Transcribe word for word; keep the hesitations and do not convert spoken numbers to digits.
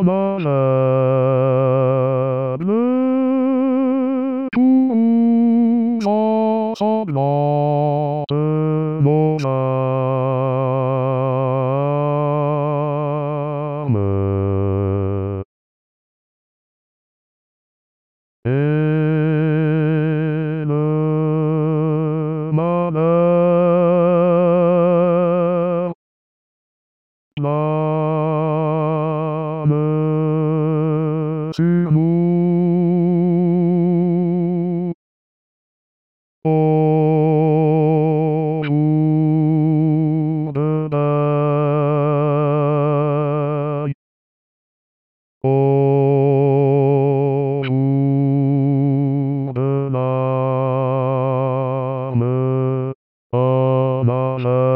malade, tous ensemble en ce armes. Et le malheur, plane sur nous. Au jour de deuil, au jour de larmes, oh malheur.